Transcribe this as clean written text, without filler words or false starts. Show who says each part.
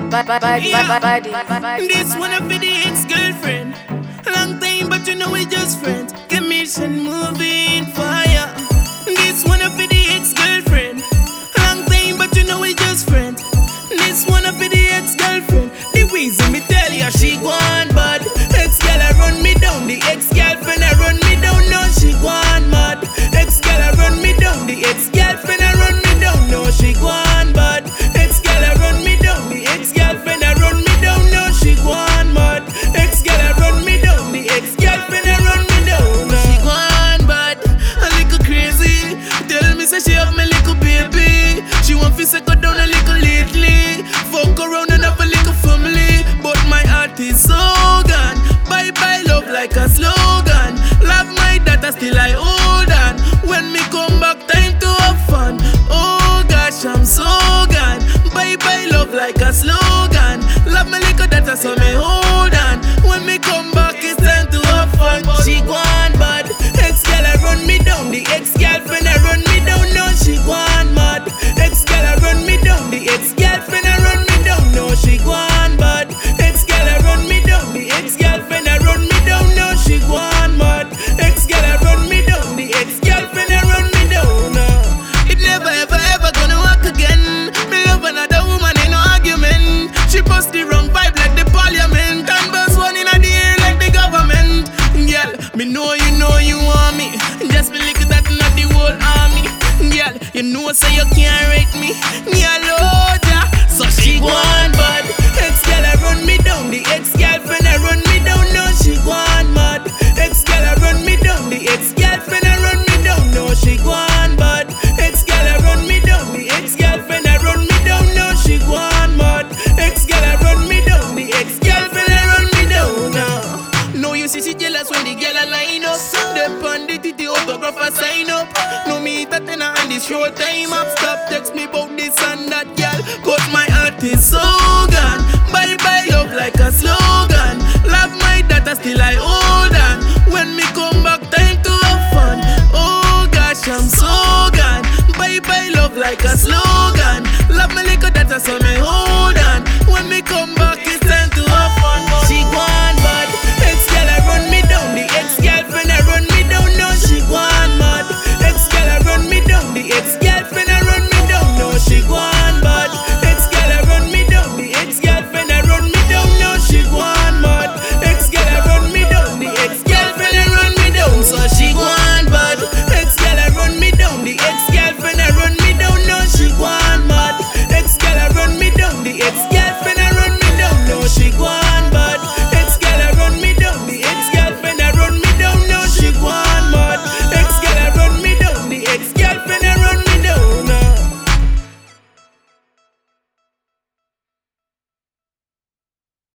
Speaker 1: This one for the ex-girlfriend. Long time, but you know we just friends. Commission moving fire. This one for the ex-girlfriend. Long time, but you know we just friends. This one for the ex-girlfriend. The reason me tell ya she gone bad. Ex-girl I run me down. The ex-girlfriend I run me down. No, she gone mad. Ex-girl I run me down. The ex-girlfriend I run me down. No, she gone bad. Ex-girl I run me down. The ex-girlfriend I run me down. No, she gone mad. Ex-girl I run me down. The ex-girlfriend I run me down. She gone bad. A little crazy. Tell me say she have my little baby. She want to say go down a little lately. Fuck around and have a little family. But my heart is so gone. Bye bye love like a slogan. Love my daughter still I hold on. When me come back time to have fun. Oh gosh I'm so gone. Bye bye love like a slogan. Love my little daughter so me hold on. When me come back it's time to have fun. She gone bad. Ex-girl I run me down. The ex-girlfriend I run me down. No she gone mad. Ex-girl I run me down. The ex-girlfriend I run me down. No she gone bad. Ex-girl I run me down. The ex-girlfriend I run me down. No she gone mad. Ex-girl I run me down. The ex-girlfriend I run me down. It never ever ever gonna work again. Me love another woman in no argument. She bust the wrong vibe like the parliament. And bust one in the air like the government. Girl, me know you want me. Just be like that not the whole army. Girl, you know so you can't rate me. Girl, oh ja. So she gone bad. Ex-girl I run me down. The ex-girlfriend I run me down. No, she gone mad. Ex-girl I run me down. The ex-girlfriend I run me down. No, she gone bad. Ex-girl I run me down. The ex-girlfriend I run me down. No, she gone mad. Ex-girl I run me down. The ex-girlfriend I run me down. No, you see she jealous when the girl a line up. Them pandit the autographer sign up. No me that and this short time up. Stop text me about this and that girl. Cause my heart is so gone. Bye bye love like a slogan. Love my daughter still I hold on. When me come back time to have fun. Oh gosh I'm so gone. Bye bye love like a slogan.